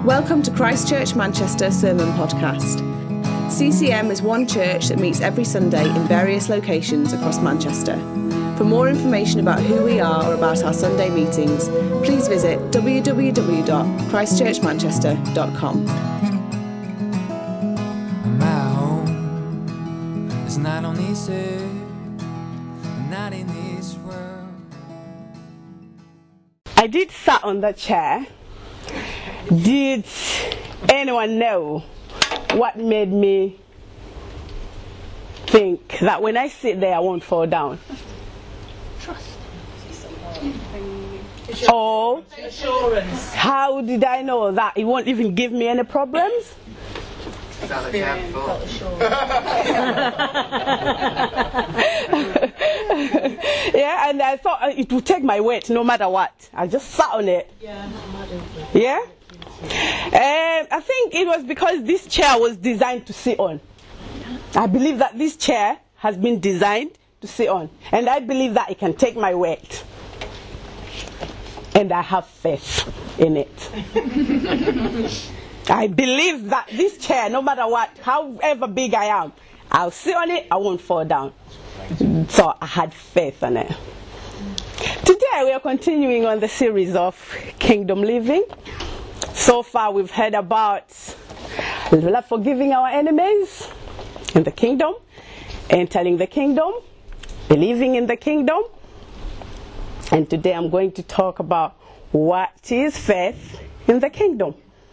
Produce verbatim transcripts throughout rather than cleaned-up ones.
Welcome to Christ Church Manchester Sermon Podcast. C C M is one church that meets every Sunday in various locations across Manchester. For more information about who we are or about our Sunday meetings, please visit w w w dot christ church manchester dot com. My home is not on this earth, not in this world. I did sat on that chair. Did anyone know what made me think that when I sit there I won't fall down? Trust. Oh, Assurance. how did I know that it won't even give me any problems? Experience. Felt assured. Yeah, and I thought it would take my weight no matter what. I just sat on it. Yeah, not mad. Yeah? Um, I think it was because this chair was designed to sit on. I believe that this chair has been designed to sit on. And I believe that it can take my weight. And I have faith in it. I believe that this chair, no matter what, however big I am, I'll sit on it, I won't fall down. So I had faith in it. Today we are continuing on the series of Kingdom Living. So far we've heard about forgiving our enemies in the kingdom, entering the kingdom, believing in the kingdom. And today I'm going to talk about what is faith in the kingdom.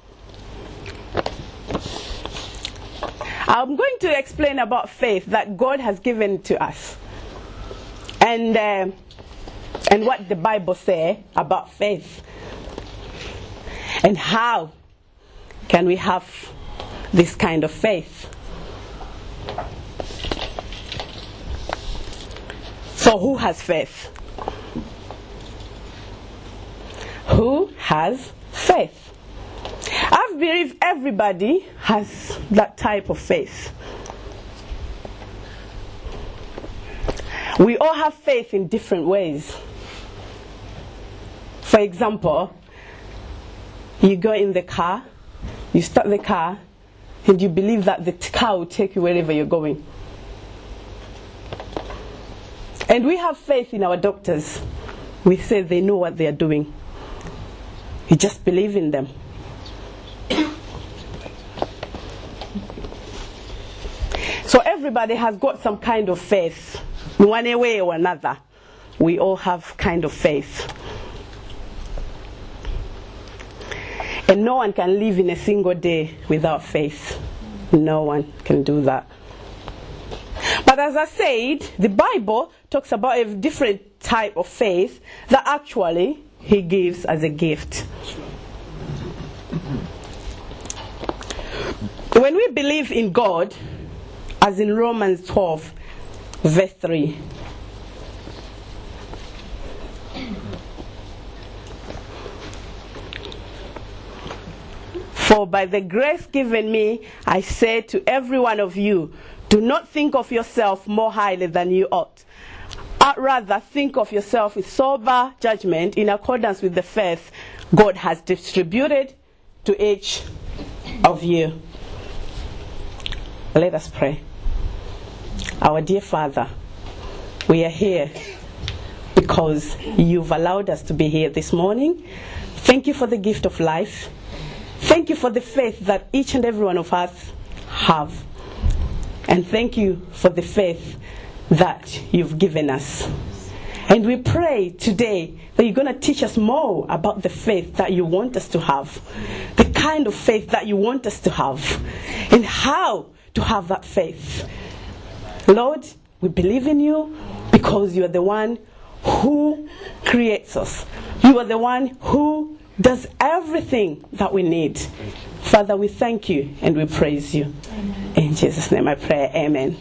I'm going to explain about faith that God has given to us. And uh, and what the Bible says about faith. And how can we have this kind of faith? So who has faith? Who has faith? I believe everybody has that type of faith. We all have faith in different ways. For example, you go in the car, you start the car, and you believe that the car will take you wherever you're going. And we have faith in our doctors. We say they know what they are doing. You just believe in them. So everybody has got some kind of faith. In one way or another, we all have kind of faith. And no one can live in a single day without faith. No one can do that. But as I said, the Bible talks about a different type of faith that actually He gives as a gift. When we believe in God, as in Romans twelve, verse three. For by the grace given me, I say to every one of you, do not think of yourself more highly than you ought. But rather think of yourself with sober judgment in accordance with the faith God has distributed to each of you. Let us pray. Our dear Father, we are here because you've allowed us to be here this morning. Thank you for the gift of life. Thank you for the faith that each and every one of us have. And thank you for the faith that you've given us. And we pray today that you're going to teach us more about the faith that you want us to have. The kind of faith that you want us to have. And how to have that faith. Lord, we believe in you because you are the one who creates us. You are the one who does everything that we need. Father, we thank you and we praise you. Amen. In Jesus' name I pray, amen.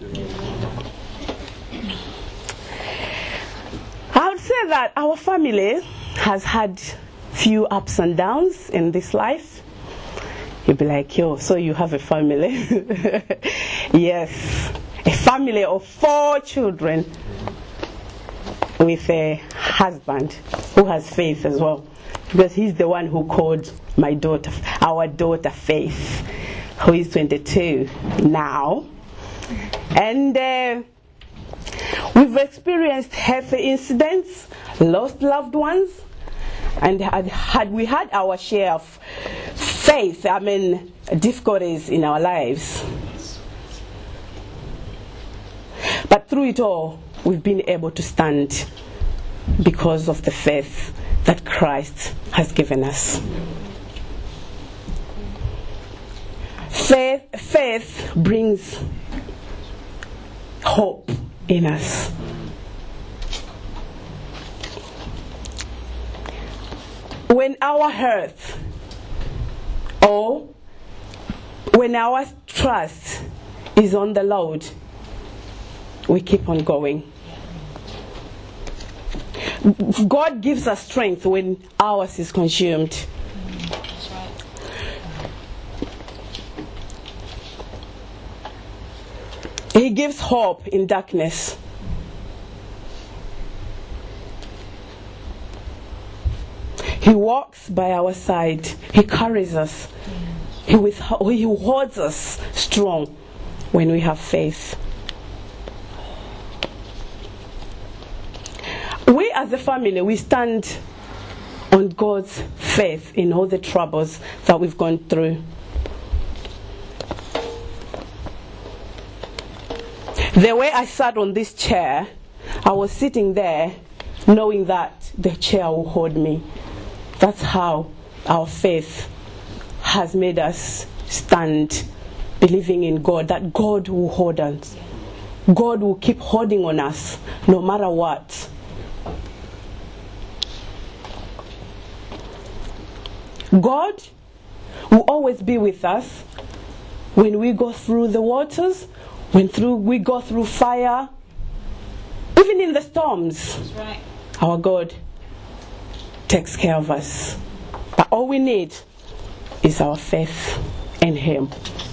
I would say that our family has had few ups and downs in this life. You'll be like, yo, so you have a family? Yes. A family of four children with a husband. who has faith as well, because he's the one who called my daughter, our daughter Faith, who is twenty-two now. And uh, we've experienced health incidents, lost loved ones, and had, had we had our share of faith, I mean, difficulties in our lives. But through it all, we've been able to stand because of the faith that Christ has given us. Faith, faith brings hope in us. When our health or when our trust is on the Lord, we keep on going. God gives us strength when ours is consumed. That's right. He gives hope in darkness. He walks by our side. He carries us. He, with, he holds us strong when we have faith. We as a family, we stand on God's faith in all the troubles that we've gone through. The way I sat on this chair, I was sitting there knowing that the chair will hold me. That's how our faith has made us stand, believing in God, that God will hold us. God will keep holding on us no matter what. God will always be with us when we go through the waters, when through we go through fire, even in the storms. That's right. Our God takes care of us. But all we need is our faith in Him.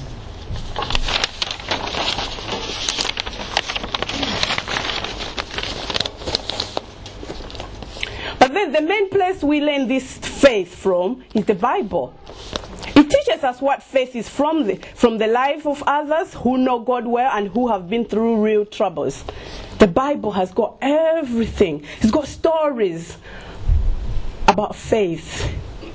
But then the main place we learn this faith from is the Bible. It teaches us what faith is from the, from the life of others who know God well and who have been through real troubles. The Bible has got everything. It's got stories about faith.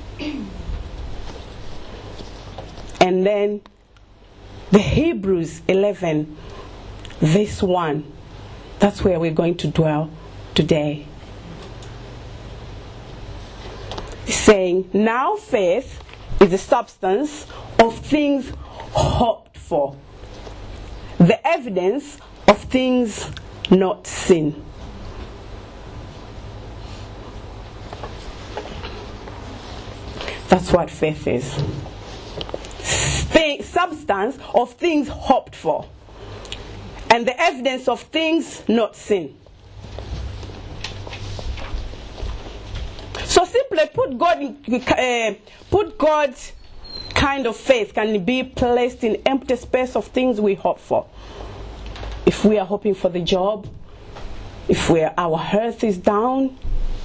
And then the Hebrews eleven, verse one. That's where we're going to dwell today. Saying, now faith is the substance of things hoped for, the evidence of things not seen. That's what faith is. Thing, substance of things hoped for, and the evidence of things not seen. So simply put, God, uh, put God's kind of faith can be placed in empty space of things we hope for. If we are hoping for the job, if we are, our health is down,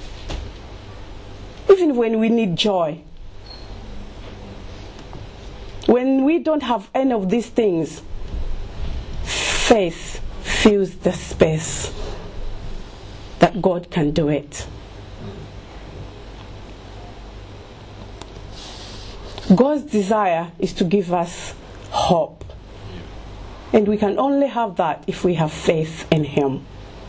even when we need joy, when we don't have any of these things, faith fills the space that God can do it. God's desire is to give us hope. And we can only have that if we have faith in Him.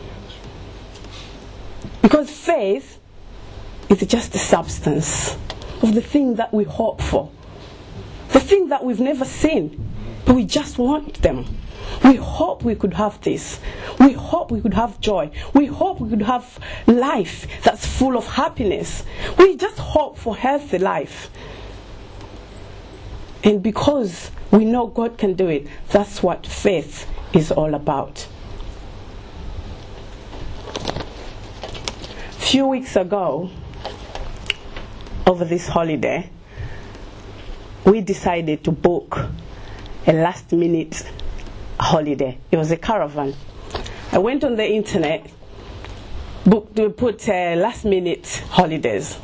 Because faith is just the substance of the thing that we hope for. The thing that we've never seen, but we just want them. We hope we could have this. We hope we could have joy. We hope we could have life that's full of happiness. We just hope for healthy life. And because we know God can do it, that's what faith is all about. A few weeks ago, over this holiday, we decided to book a last minute holiday. It was a caravan. I went on the internet, booked booked, we put uh, last minute holidays.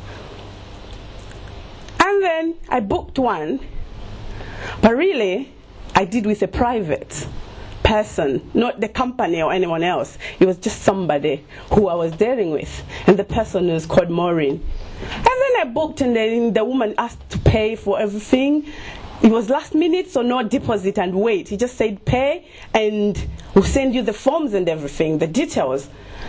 And then I booked one, but really I did with a private person, not the company or anyone else. It was just somebody who I was dealing with, and the person was called Maureen. And then I booked, and then the woman asked to pay for everything. It was last minute, so no deposit and wait. He just said pay, and we'll send you the forms and everything, the details.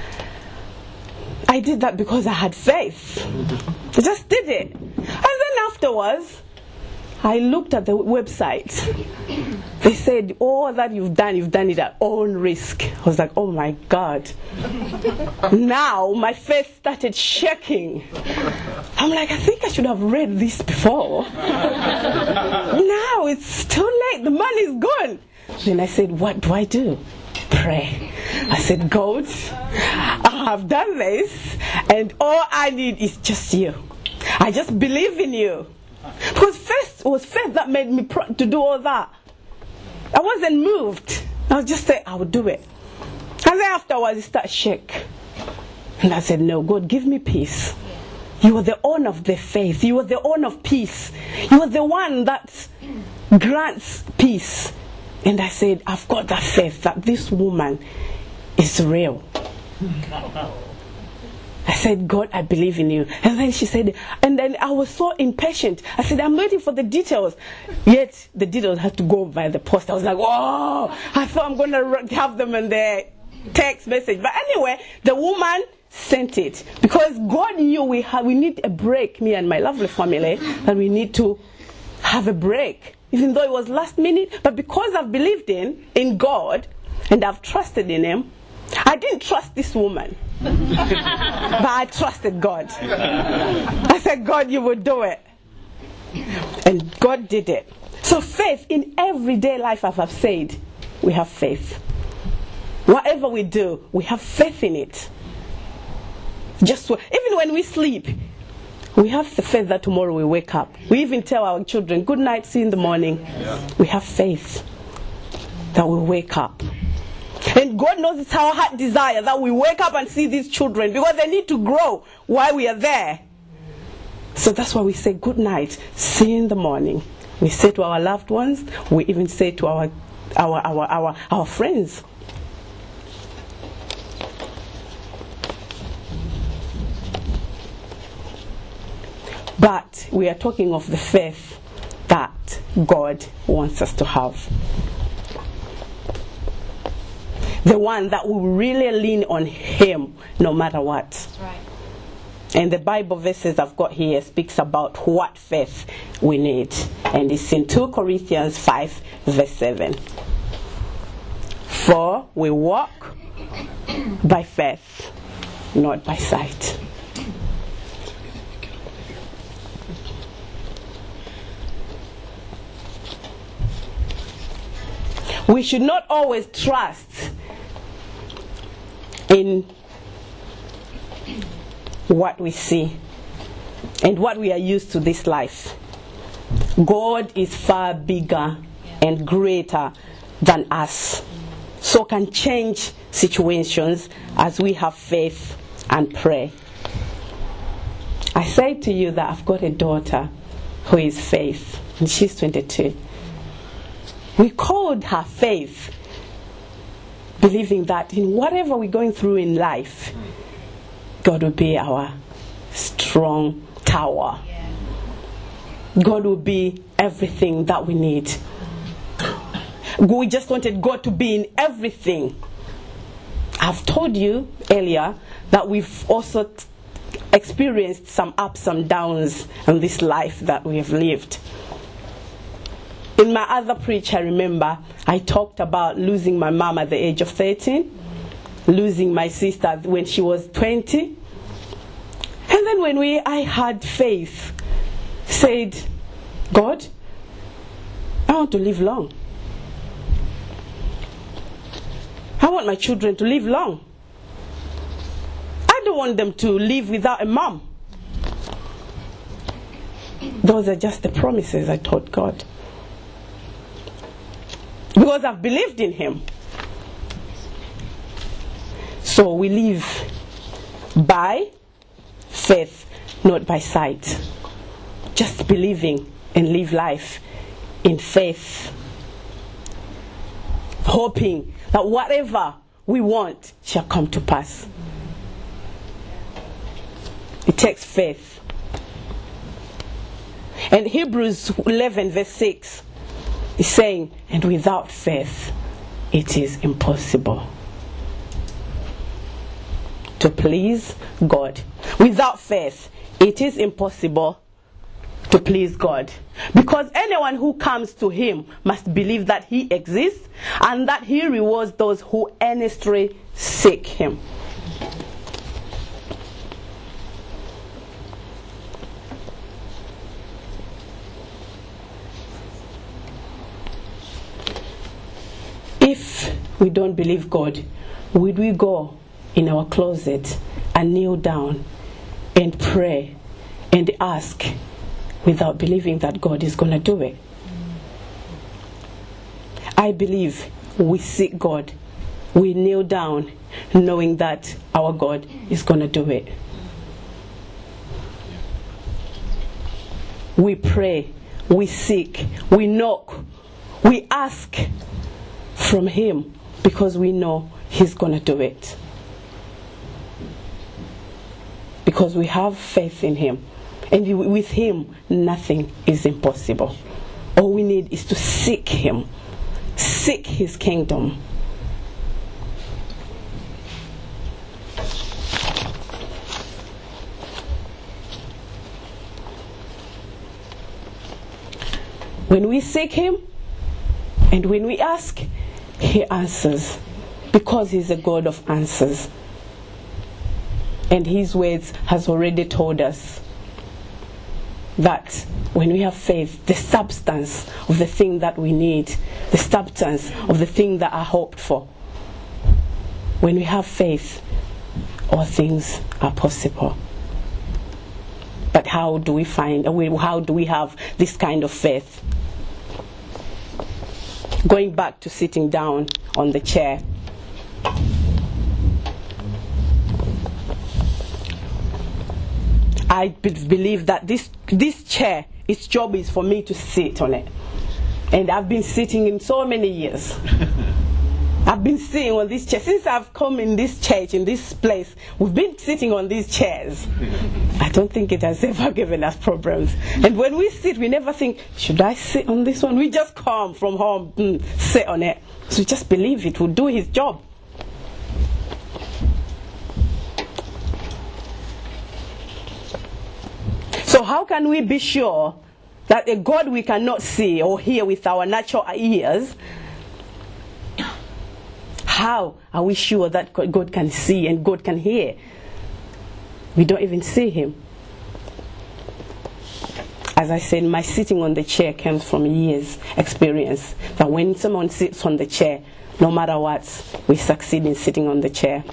I did that because I had faith. I just did it. And then afterwards, I looked at the website. They said, all that you've done, you've done it at own risk. I was like, oh my God. Now my faith started shaking. I'm like, I think I should have read this before. Now it's too late. The money's gone. Then I said, what do I do? Pray. I said, God, I have done this, and all I need is just you. I just believe in you. Because faith was faith that made me pro- to do all that. I wasn't moved. I was just saying, I would do it. And then afterwards, it started to shake. And I said, no, God, give me peace. You are the owner of the faith. You are the owner of peace. You are the one that grants peace. And I said, I've got that faith that this woman is real. I said, God, I believe in you. And then she said, and then I was so impatient. I said, I'm waiting for the details. Yet the details had to go by the post. I was like, oh, I thought I'm going to have them in the text message. But anyway, the woman sent it. Because God knew we had, we need a break, me and my lovely family, that we need to have a break. Even though it was last minute. But because I've believed in, in God, and I've trusted in Him, I didn't trust this woman. But I trusted God. I said, God, you will do it. And God did it. So faith in everyday life, as I've said, we have faith. Whatever we do, we have faith in it. Just even when we sleep, we have the faith that tomorrow we wake up. We even tell our children, good night, see you in the morning. Yeah. We have faith that we wake up. And God knows it's our heart desire that we wake up and see these children, because they need to grow while we are there. So that's why we say good night, see you in the morning. We say to our loved ones, we even say to our our our our, our friends. But we are talking of the faith that God wants us to have. The one that will really lean on Him no matter what. That's right. And the Bible verses I've got here speaks about what faith we need. And it's in two Corinthians five verse seven. For we walk by faith, not by sight. We should not always trust in what we see and what we are used to this life. God is far bigger and greater than us, so can change situations as we have faith and pray. I say to you that I've got a daughter who is Faith, and she's twenty-two. We called her Faith, believing that in whatever we're going through in life, God will be our strong tower. God will be everything that we need. We just wanted God to be in everything. I've told you earlier that we've also t- experienced some ups and downs in this life that we have lived. In my other preach, I remember I talked about losing my mom at the age of thirteen, losing my sister when she was twenty. And then when we, I had faith, said, God, I want to live long. I want my children to live long. I don't want them to live without a mom. Those are just the promises I told God. Because I've believed in Him. So we live by faith, not by sight. Just believing and live life in faith, hoping that whatever we want shall come to pass. It takes faith. And Hebrews eleven verse six is saying, and without faith it is impossible to please God. Without faith it is impossible to please God, because anyone who comes to him must believe that he exists and that he rewards those who earnestly seek him. If we don't believe God, would we go in our closet and kneel down and pray and ask without believing that God is going to do it? I believe we seek God. We kneel down knowing that our God is going to do it. We pray, we seek, we knock, we ask from him because we know he's going to do it. Because we have faith in him. And with him, nothing is impossible. All we need is to seek him. Seek his kingdom. When we seek him and when we ask, he answers, because he's a God of answers. And his words has already told us that when we have faith, the substance of the thing that we need, the substance of the thing that are hoped for, when we have faith, all things are possible. But how do we find, how do we have this kind of faith? Going back to sitting down on the chair. I believe that this this chair, its job is for me to sit on it. And I've been sitting in so many years. I've been sitting on this chair. Since I've come in this church, in this place, we've been sitting on these chairs. I don't think it has ever given us problems. And when we sit, we never think, should I sit on this one? We just come from home, mm, sit on it. So we just believe it will do his job. So how can we be sure that a God we cannot see or hear with our natural ears, how are we sure that God can see and God can hear? We don't even see him. As I said, my sitting on the chair comes from years' experience. That when someone sits on the chair, no matter what, we succeed in sitting on the chair.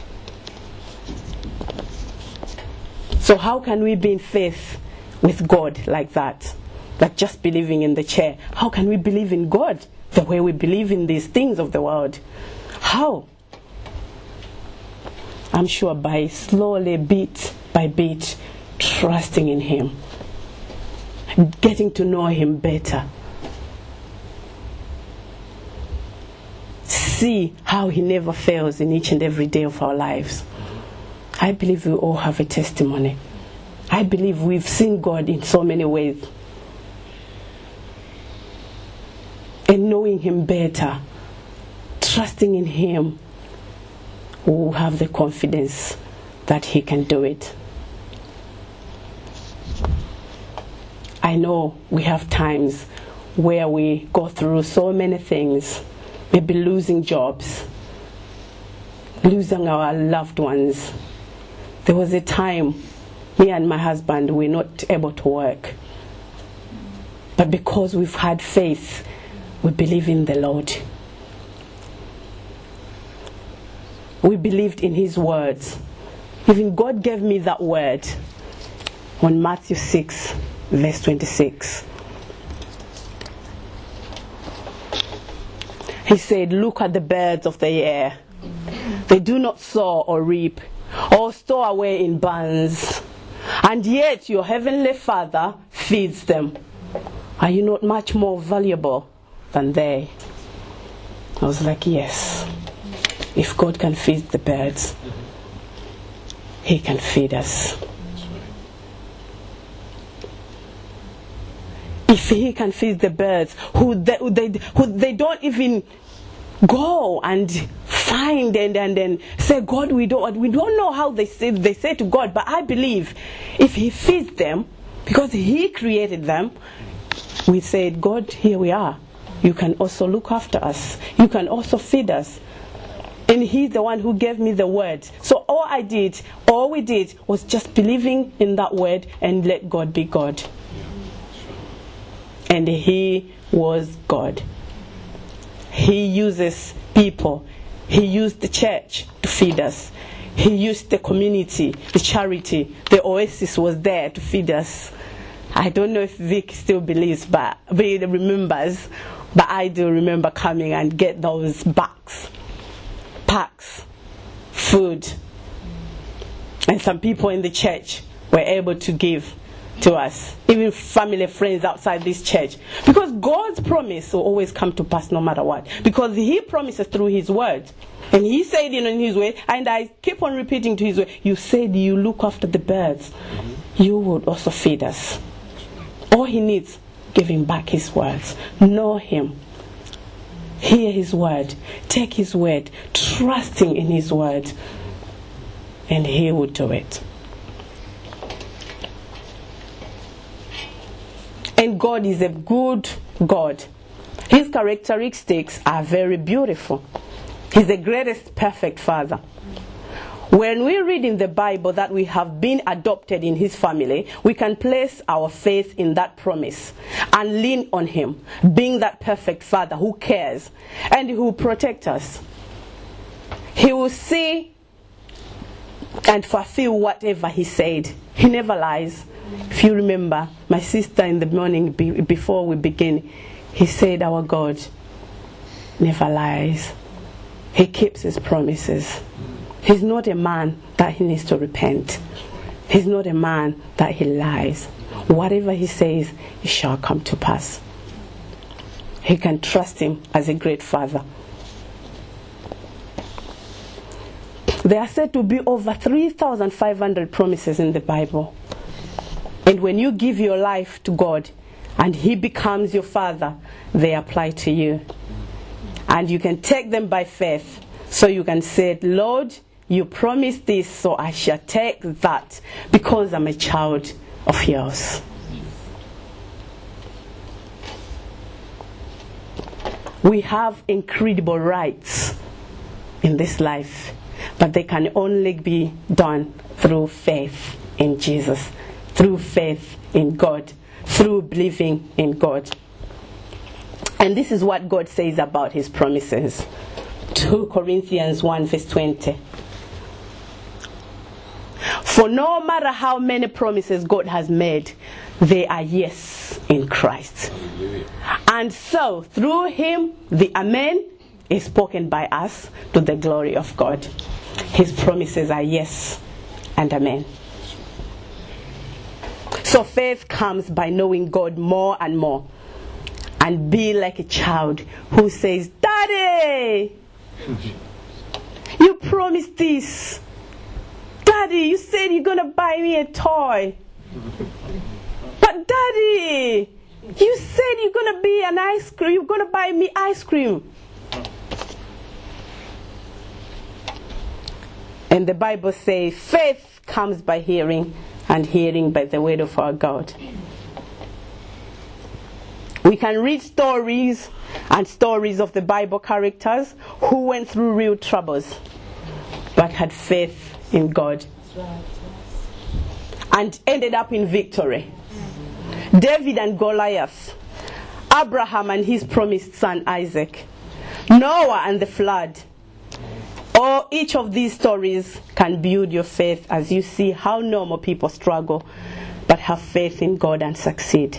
So how can we be in faith with God like that? Like just believing in the chair. How can we believe in God the way we believe in these things of the world? How? I'm sure by slowly, bit by bit, trusting in him. Getting to know him better. See how he never fails in each and every day of our lives. I believe we all have a testimony. I believe we've seen God in so many ways. And knowing him better, trusting in him, we will have the confidence that he can do it. I know we have times where we go through so many things, maybe losing jobs, losing our loved ones. There was a time me and my husband were not able to work. But because we've had faith, we believe in the Lord. We believed in his words. Even God gave me that word on Matthew six, verse twenty-six. He said, look at the birds of the air. They do not sow or reap or store away in barns, and yet your heavenly Father feeds them. Are you not much more valuable than they? I was like, yes. If God can feed the birds, He can feed us. If He can feed the birds who they, who they, who they don't even go and find and, and and say, God, we don't we don't know how they say they say to God, but I believe if He feeds them, because He created them, we said, God, here we are. You can also look after us. You can also feed us. And He's the one who gave me the word. So all I did, all we did was just believing in that word and let God be God. And He was God. He uses people. He used the church to feed us. He used the community, the charity. The Oasis was there to feed us. I don't know if Vic still believes, but he remembers. But I do remember coming and get those bags, packs, food. And some people in the church were able to give to us, even family, friends outside this church, because God's promise will always come to pass no matter what, because He promises through His word. And He said, you know, in His way, and I keep on repeating to His way, you said you look after the birds, mm-hmm. you would also feed us. All He needs, give Him back His words. Know Him, hear His word, take His word, trusting in His word, and He will do it. And God is a good God. His characteristics are very beautiful. He's the greatest perfect Father. When we read in the Bible that we have been adopted in His family, we can place our faith in that promise and lean on Him, being that perfect Father who cares and who will protect us. He will see and fulfill whatever He said. He never lies. If you remember, my sister in the morning be, before we begin, he said our God never lies. He keeps His promises. He's not a man that He needs to repent. He's not a man that He lies. Whatever He says, it shall come to pass. He can trust Him as a great Father. There are said to be over three thousand five hundred promises in the Bible. And when you give your life to God and He becomes your Father, they apply to you. And you can take them by faith. So you can say, Lord, you promised this, so I shall take that because I'm a child of yours. We have incredible rights in this life, but they can only be done through faith in Jesus, through faith in God, through believing in God. And this is what God says about His promises. Second Corinthians one verse twenty. For no matter how many promises God has made, they are yes in Christ. And so through Him, the Amen is spoken by us to the glory of God. His promises are yes and Amen. So faith comes by knowing God more and more, and be like a child who says, Daddy, you promised this. Daddy, you said you're going to buy me a toy. But Daddy, you said you're going to be an ice cream. You're going to buy me ice cream. And the Bible says faith comes by hearing, and hearing by the word of our God. We can read stories and stories of the Bible characters who went through real troubles but had faith in God and ended up in victory. David and Goliath, Abraham and his promised son Isaac, Noah and the flood. Or each of these stories can build your faith as you see how normal people struggle but have faith in God and succeed.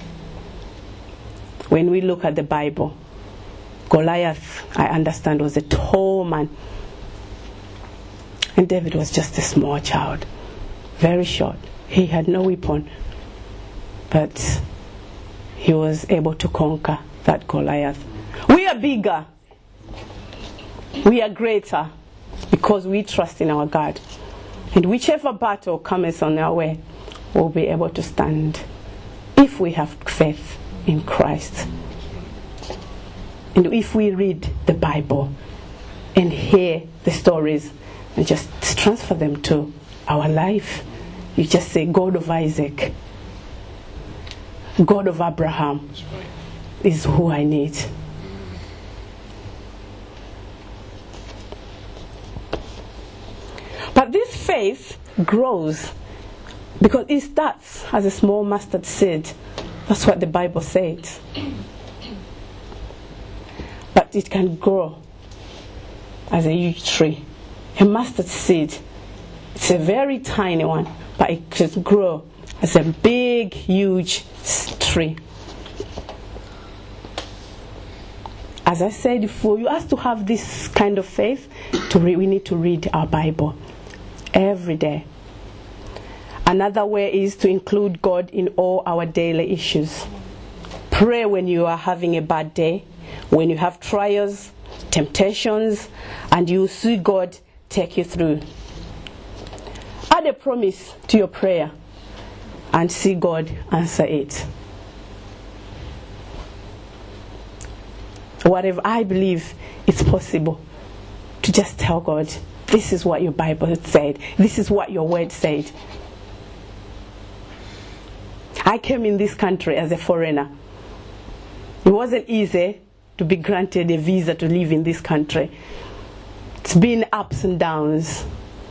When we look at the Bible, Goliath, I understand, was a tall man. And David was just a small child, very short. He had no weapon, but he was able to conquer that Goliath. We are bigger. We are greater because we trust in our God. And whichever battle comes on our way, we'll be able to stand if we have faith in Christ. And if we read the Bible and hear the stories and just transfer them to our life, you just say, God of Isaac, God of Abraham is who I need. But this faith grows because it starts as a small mustard seed. That's what the Bible said. But it can grow as a huge tree. A mustard seed, it's a very tiny one, but it can grow as a big, huge tree. As I said before, you have to have this kind of faith. To re- we need to read our Bible every day. Another way is to include God in all our daily issues. Pray when you are having a bad day, when you have trials, temptations, and you see God take you through. Add a promise to your prayer and see God answer it. Whatever, I believe it's possible to just tell God, this is what your Bible said, this is what your word said. I came in this country as a foreigner. It wasn't easy to be granted a visa to live in this country. It's been ups and downs.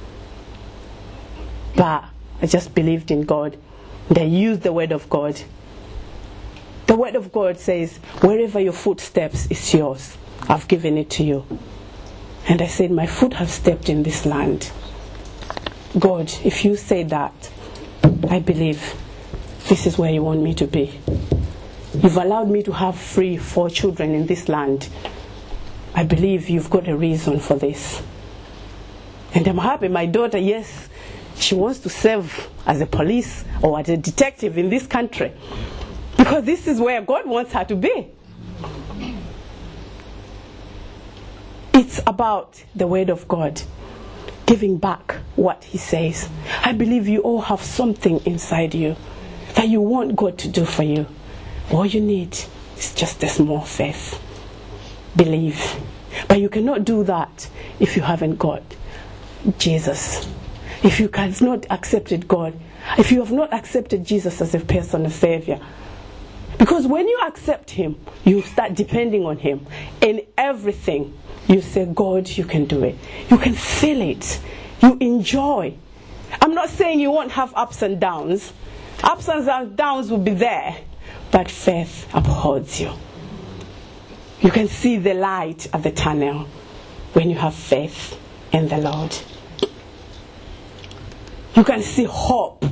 But I just believed in God. And I used the word of God. The word of God says, wherever your foot steps is yours. I've given it to you. And I said, my foot has stepped in this land. God, if you say that, I believe this is where you want me to be. You've allowed me to have free four children in this land. I believe you've got a reason for this. And I'm happy. My daughter, yes, she wants to serve as a police or as a detective in this country. Because this is where God wants her to be. It's about the word of God, giving back what he says. I believe you all have something inside you that you want God to do for you. All you need is just a small faith. Believe. But you cannot do that if you haven't got Jesus. If you have not accepted God. If you have not accepted Jesus as a personal Savior. Because when you accept him, you start depending on him. In everything, you say, God, you can do it. You can feel it. You enjoy. I'm not saying you won't have ups and downs. Ups and downs will be there. But faith upholds you. You can see the light at the tunnel when you have faith in the Lord. You can see hope.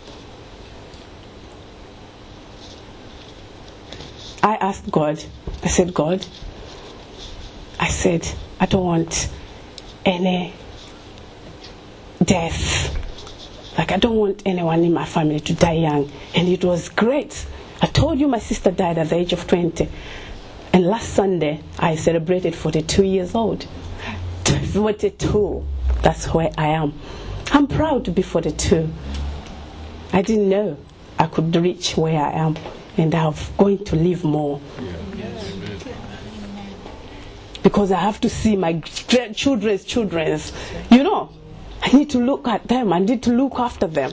I asked God, I said, God, I said, I don't want any death. Like, I don't want anyone in my family to die young. And it was great. I told you my sister died at the age of twenty. And last Sunday, I celebrated forty-two years old. forty-two. That's where I am. I'm proud to be forty-two. I didn't know I could reach where I am. And I'm going to live more. Because I have to see my children's children's. You know, I need to look at them. I need to look after them.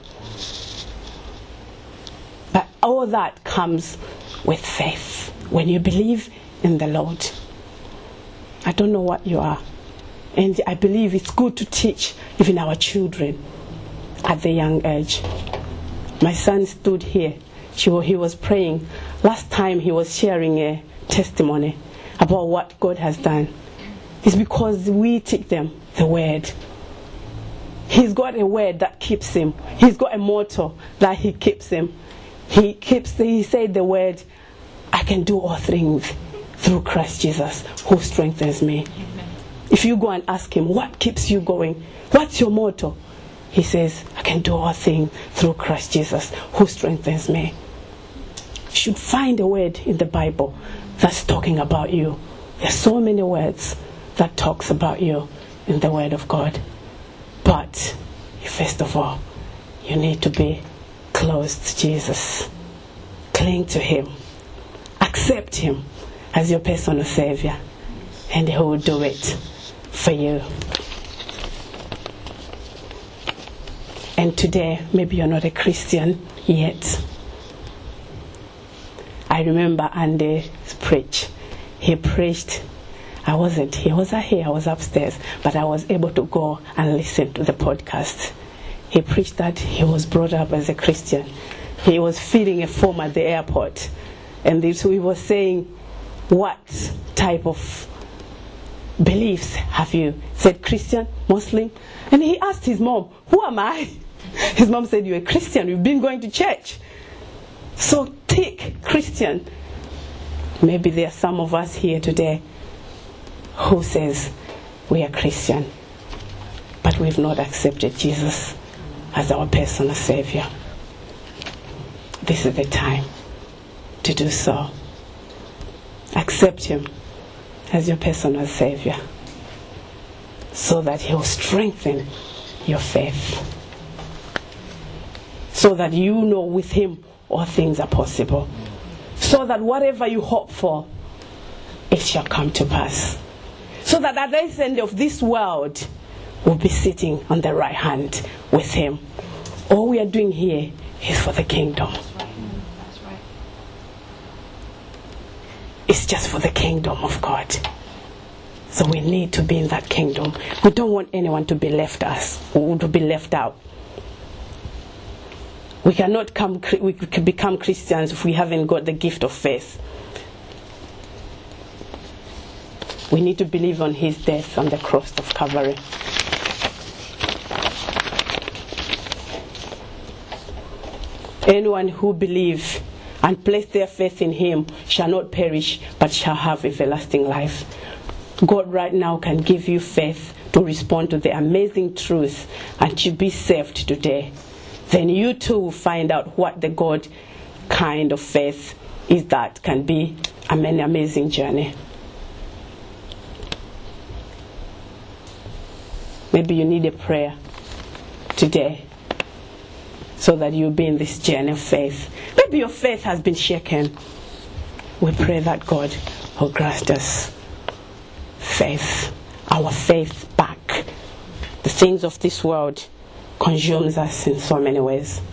But all that comes with faith. When you believe in the Lord. I don't know what you are. And I believe it's good to teach even our children at the young age. My son stood here. He was praying. Last time he was sharing a testimony about what God has done. It's because we teach them the word. He's got a word that keeps him. He's got a motto that he keeps him. He keeps. He said the word, I can do all things through Christ Jesus who strengthens me. If you go and ask him, what keeps you going? What's your motto? He says, I can do all things through Christ Jesus who strengthens me. You should find a word in the Bible that's talking about you. There's so many words that talks about you in the Word of God. But first of all, you need to be close to Jesus. Cling to him. Accept him as your personal Savior. And he will do it for you. And today, maybe you're not a Christian yet. I remember Andy preached. He preached. I wasn't here. Was I here? I was upstairs. But I was able to go and listen to the podcast. He preached that he was brought up as a Christian. He was filling a form at the airport. And this, he was saying, what type of beliefs have you? Said Christian, Muslim. And he asked his mom, who am I? His mom said, you're a Christian. You've been going to church. So tick Christian. Maybe there are some of us here today who says we are Christian, but we've not accepted Jesus as our personal Savior. This is the time to do so. Accept him as your personal Savior so that he will strengthen your faith. So that you know with him all things are possible. So that whatever you hope for, it shall come to pass. So that at the end of this world, we'll be sitting on the right hand with him. All we are doing here is for the kingdom. That's right. That's right. It's just for the kingdom of God. So we need to be in that kingdom. We don't want anyone to be left us or to be left out. We cannot come, we can become Christians if we haven't got the gift of faith. We need to believe on his death on the cross of Calvary. Anyone who believes and place their faith in him shall not perish but shall have everlasting life. God right now can give you faith to respond to the amazing truth and to be saved today. Then you too will find out what the God kind of faith is that can be an amazing journey. Maybe you need a prayer today so that you'll be in this journey of faith. Maybe your faith has been shaken. We pray that God will grant us faith, our faith back. The things of this world consumes us in so many ways.